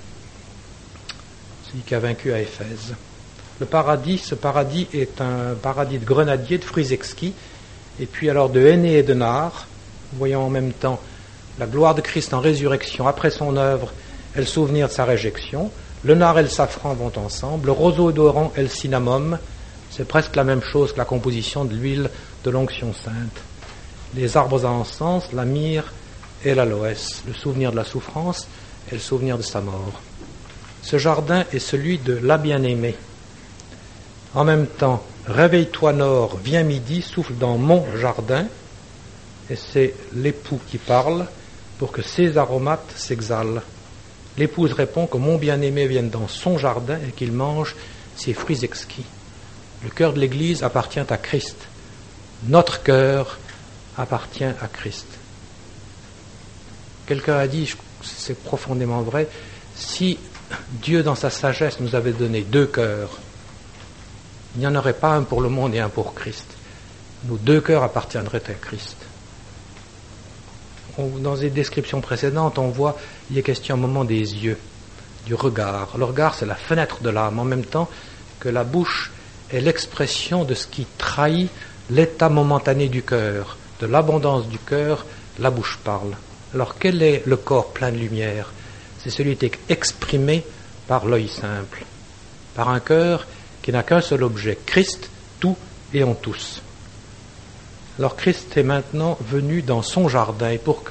Celui qui a vaincu à Éphèse. Le paradis, ce paradis est un paradis de grenadiers, de fruits exquis, et puis alors de henné et de nard, voyant en même temps la gloire de Christ en résurrection après son œuvre et le souvenir de sa réjection. Le nard et le safran vont ensemble, le roseau odorant et le cinnamome, c'est presque la même chose que la composition de l'huile de l'onction sainte. Les arbres à encens, la myrrhe et l'aloès, le souvenir de la souffrance et le souvenir de sa mort. Ce jardin est celui de la bien-aimée. En même temps, réveille-toi nord, viens midi, souffle dans mon jardin, et c'est l'époux qui parle pour que ses aromates s'exhalent. L'épouse répond que mon bien-aimé vienne dans son jardin et qu'il mange ses fruits exquis. Le cœur de l'Église appartient à Christ. Notre cœur appartient à Christ. Quelqu'un a dit, c'est profondément vrai, si Dieu dans sa sagesse nous avait donné deux cœurs, il n'y en aurait pas un pour le monde et un pour Christ. Nos deux cœurs appartiendraient à Christ. On, dans les descriptions précédentes, on voit, il est question à un moment des yeux, du regard. Le regard, c'est la fenêtre de l'âme, en même temps que la bouche est l'expression de ce qui trahit l'état momentané du cœur. De l'abondance du cœur, la bouche parle. Alors quel est le corps plein de lumière ? C'est celui qui est exprimé par l'œil simple, par un cœur qui n'a qu'un seul objet, Christ, tout et en tous. Alors Christ est maintenant venu dans son jardin, et pour que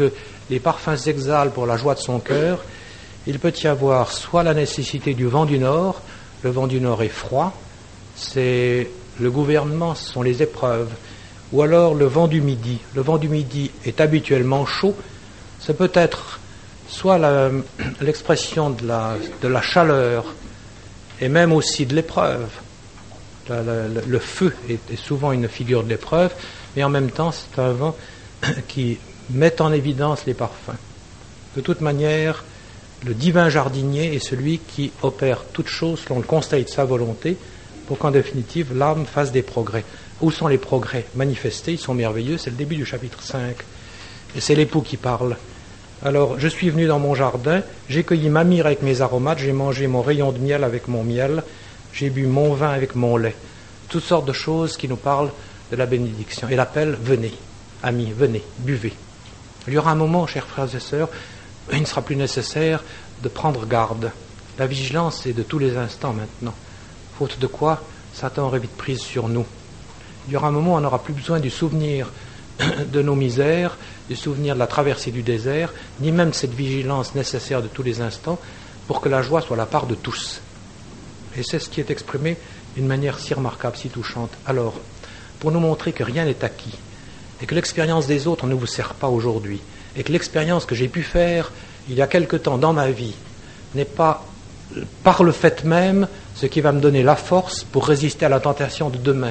les parfums s'exhalent pour la joie de son cœur, il peut y avoir soit la nécessité du vent du nord, le vent du nord est froid, c'est le gouvernement, ce sont les épreuves, ou alors le vent du midi. Le vent du midi est habituellement chaud, c'est peut-être soit la, l'expression de la, de la chaleur et même aussi de l'épreuve. La, la, le feu est, est souvent une figure de l'épreuve, mais en même temps c'est un vent qui met en évidence les parfums. De toute manière, le divin jardinier est celui qui opère toutes choses selon le conseil de sa volonté pour qu'en définitive l'âme fasse des progrès. Où sont les progrès manifestés? Ils sont merveilleux, c'est le début du chapitre cinq. Et c'est l'époux qui parle. Alors, je suis venu dans mon jardin, j'ai cueilli ma myrrhe avec mes aromates, j'ai mangé mon rayon de miel avec mon miel, j'ai bu mon vin avec mon lait. Toutes sortes de choses qui nous parlent de la bénédiction. Et l'appel, venez, amis, venez, buvez. Il y aura un moment, chers frères et sœurs, il ne sera plus nécessaire de prendre garde. La vigilance est de tous les instants maintenant. Faute de quoi, Satan aurait vite prise sur nous. Il y aura un moment où on n'aura plus besoin du souvenir de nos misères, du souvenir de la traversée du désert, ni même cette vigilance nécessaire de tous les instants pour que la joie soit la part de tous. Et c'est ce qui est exprimé d'une manière si remarquable, si touchante. Alors, pour nous montrer que rien n'est acquis, et que l'expérience des autres ne vous sert pas aujourd'hui, et que l'expérience que j'ai pu faire il y a quelque temps dans ma vie n'est pas, par le fait même, ce qui va me donner la force pour résister à la tentation de demain.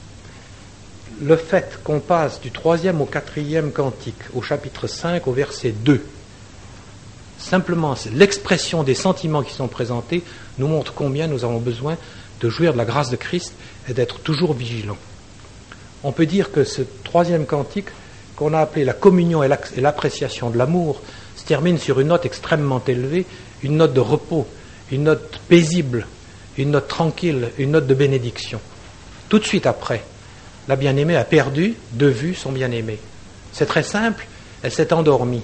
Le fait qu'on passe du troisième au quatrième cantique, au chapitre cinq, au verset deux, simplement c'est l'expression des sentiments qui sont présentés, nous montre combien nous avons besoin de jouir de la grâce de Christ et d'être toujours vigilants. On peut dire que ce troisième cantique, qu'on a appelé la communion et l'appréciation de l'amour, se termine sur une note extrêmement élevée, une note de repos, une note paisible, une note tranquille, une note de bénédiction. Tout de suite après, la bien-aimée a perdu de vue son bien-aimé. C'est très simple, elle s'est endormie.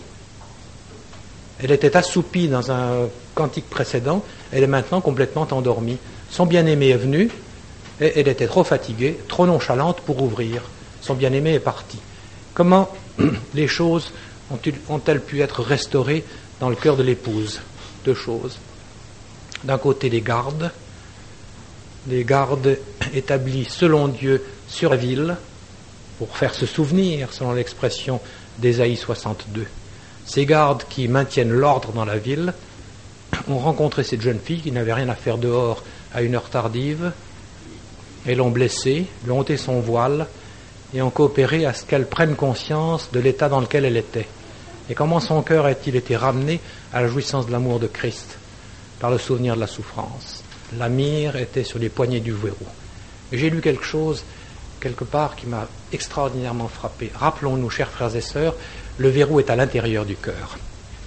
Elle était assoupie dans un cantique précédent, elle est maintenant complètement endormie. Son bien-aimé est venu, et elle était trop fatiguée, trop nonchalante pour ouvrir. Son bien-aimé est parti. Comment les choses ont-elles pu être restaurées dans le cœur de l'épouse? Deux choses. D'un côté, les gardes, les gardes établis selon Dieu sur la ville, pour faire se souvenir, selon l'expression d'Ésaïe soixante-deux. Ces gardes qui maintiennent l'ordre dans la ville ont rencontré cette jeune fille qui n'avait rien à faire dehors à une heure tardive, et l'ont blessée, lui ont ôté son voile, et ont coopéré à ce qu'elle prenne conscience de l'état dans lequel elle était. Et comment son cœur a-t-il été ramené à la jouissance de l'amour de Christ par le souvenir de la souffrance. La myrrhe était sur les poignets du verrou. Et j'ai lu quelque chose, quelque part, qui m'a extraordinairement frappé. Rappelons-nous, chers frères et sœurs, le verrou est à l'intérieur du cœur.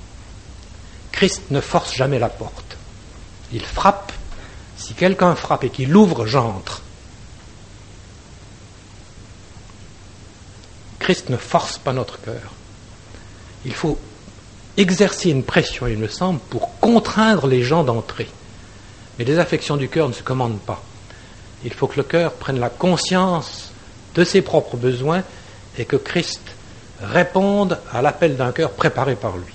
Christ ne force jamais la porte. Il frappe. Si quelqu'un frappe et qu'il ouvre, j'entre. Christ ne force pas notre cœur. Il faut exercer une pression, il me semble, pour contraindre les gens d'entrer. Mais les affections du cœur ne se commandent pas. Il faut que le cœur prenne la conscience de ses propres besoins et que Christ réponde à l'appel d'un cœur préparé par lui.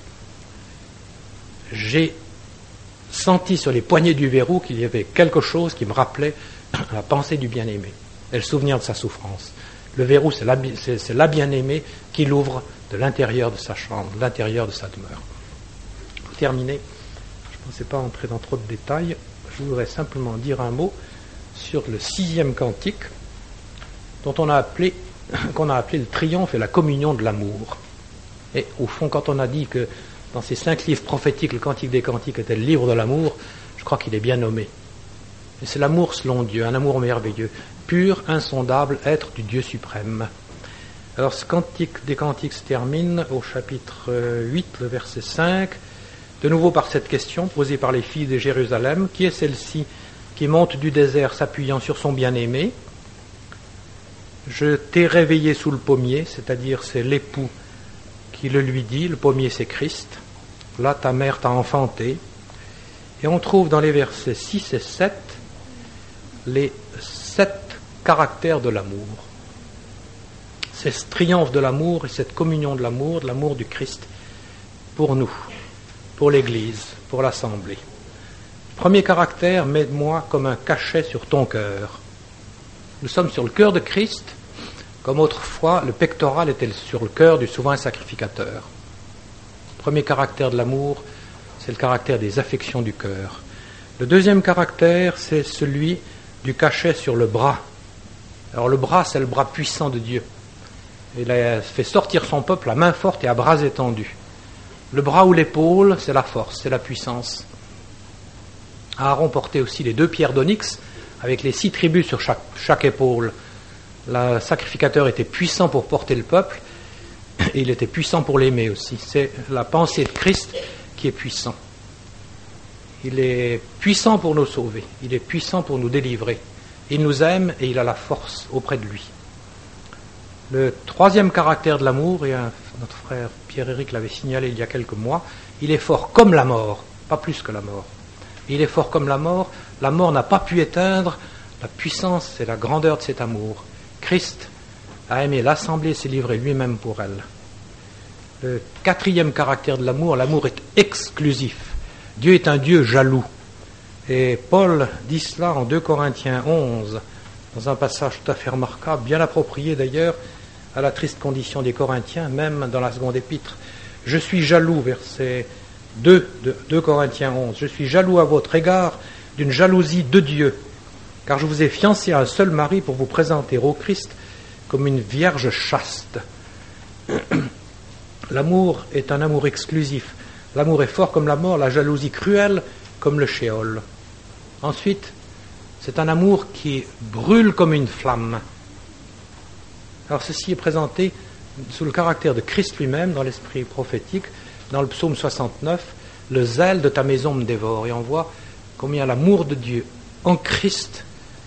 J'ai senti sur les poignets du verrou qu'il y avait quelque chose qui me rappelait la pensée du bien-aimé et le souvenir de sa souffrance. Le verrou, c'est la, c'est, c'est la bien-aimée qui l'ouvre de l'intérieur de sa chambre, de l'intérieur de sa demeure. Pour terminer, je ne pensais pas entrer dans trop de détails, je voudrais simplement dire un mot sur le sixième cantique, dont on a appelé, qu'on a appelé le triomphe et la communion de l'amour. Et au fond, quand on a dit que dans ces cinq livres prophétiques, le Cantique des Cantiques était le livre de l'amour, je crois qu'il est bien nommé. Et c'est l'amour selon Dieu, un amour merveilleux, pur, insondable, être du Dieu suprême. Alors ce Cantique des Cantiques se termine au chapitre huit, le verset cinq, de nouveau par cette question posée par les filles de Jérusalem, qui est celle-ci qui monte du désert s'appuyant sur son bien-aimé? Je t'ai réveillé sous le pommier, c'est-à-dire c'est l'époux qui le lui dit, le pommier c'est Christ, là ta mère t'a enfanté, et on trouve dans les versets six et sept les sept caractères de l'amour. C'est ce triomphe de l'amour et cette communion de l'amour, de l'amour du Christ, pour nous, pour l'Église, pour l'Assemblée. Premier caractère, mets-moi comme un cachet sur ton cœur. Nous sommes sur le cœur de Christ, comme autrefois le pectoral était sur le cœur du souverain sacrificateur. Premier caractère de l'amour, c'est le caractère des affections du cœur. Le deuxième caractère, c'est celui du cachet sur le bras. Alors le bras, c'est le bras puissant de Dieu. Il a fait sortir son peuple à main forte et à bras étendus. Le bras ou l'épaule, c'est la force, c'est la puissance. Aaron portait aussi les deux pierres d'onyx avec les six tribus sur chaque, chaque épaule. Le sacrificateur était puissant pour porter le peuple et il était puissant pour l'aimer aussi. C'est la pensée de Christ qui est puissant. Il est puissant pour nous sauver, il est puissant pour nous délivrer. Il nous aime et il a la force auprès de lui. Le troisième caractère de l'amour, et un, notre frère Pierre-Éric l'avait signalé il y a quelques mois, il est fort comme la mort, pas plus que la mort. Il est fort comme la mort, la mort n'a pas pu éteindre la puissance et la grandeur de cet amour. Christ a aimé l'assemblée et s'est livré lui-même pour elle. Le quatrième caractère de l'amour, l'amour est exclusif. Dieu est un Dieu jaloux. Et Paul dit cela en deux Corinthiens onze, dans un passage tout à fait remarquable, bien approprié d'ailleurs à la triste condition des Corinthiens, même dans la seconde épître. Je suis jaloux, verset deux de deux Corinthiens onze, je suis jaloux à votre égard d'une jalousie de Dieu, car je vous ai fiancé à un seul mari pour vous présenter au Christ comme une vierge chaste. L'amour est un amour exclusif. L'amour est fort comme la mort, la jalousie cruelle comme le shéol. Ensuite, c'est un amour qui brûle comme une flamme. Alors ceci est présenté sous le caractère de Christ lui-même dans l'esprit prophétique, dans le psaume soixante-neuf, le zèle de ta maison me dévore. Et on voit combien l'amour de Dieu en Christ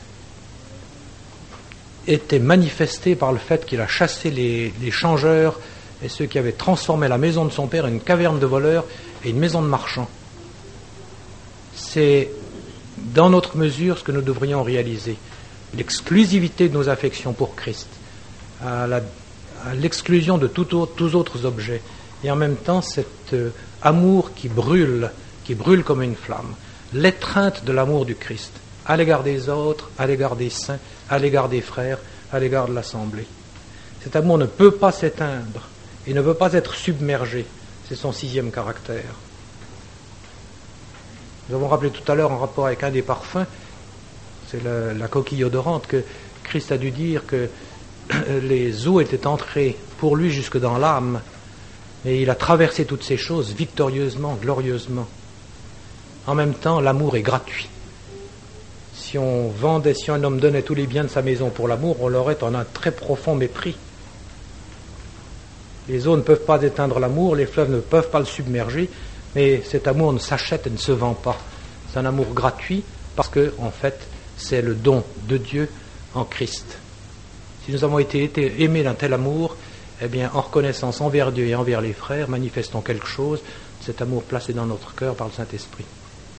était manifesté par le fait qu'il a chassé les, les changeurs et ceux qui avaient transformé la maison de son père en une caverne de voleurs et une maison de marchands. C'est dans notre mesure ce que nous devrions réaliser. L'exclusivité de nos affections pour Christ, à, la, à l'exclusion de tout autre, tous autres objets, et en même temps cet euh, amour qui brûle, qui brûle comme une flamme, l'étreinte de l'amour du Christ, à l'égard des autres, à l'égard des saints, à l'égard des frères, à l'égard de l'Assemblée. Cet amour ne peut pas s'éteindre, il ne peut pas être submergé, c'est son sixième caractère. Nous avons rappelé tout à l'heure en rapport avec un des parfums, c'est la, la coquille odorante, que Christ a dû dire que les eaux étaient entrées pour lui jusque dans l'âme, et il a traversé toutes ces choses victorieusement, glorieusement. En même temps, l'amour est gratuit. Si on vendait, si un homme donnait tous les biens de sa maison pour l'amour, on l'aurait en un très profond mépris. Les eaux ne peuvent pas éteindre l'amour, les fleuves ne peuvent pas le submerger, mais cet amour ne s'achète et ne se vend pas. C'est un amour gratuit parce que, en fait, c'est le don de Dieu en Christ. Si nous avons été, été aimés d'un tel amour, eh bien, en reconnaissance envers Dieu et envers les frères, manifestons quelque chose de cet amour placé dans notre cœur par le Saint-Esprit.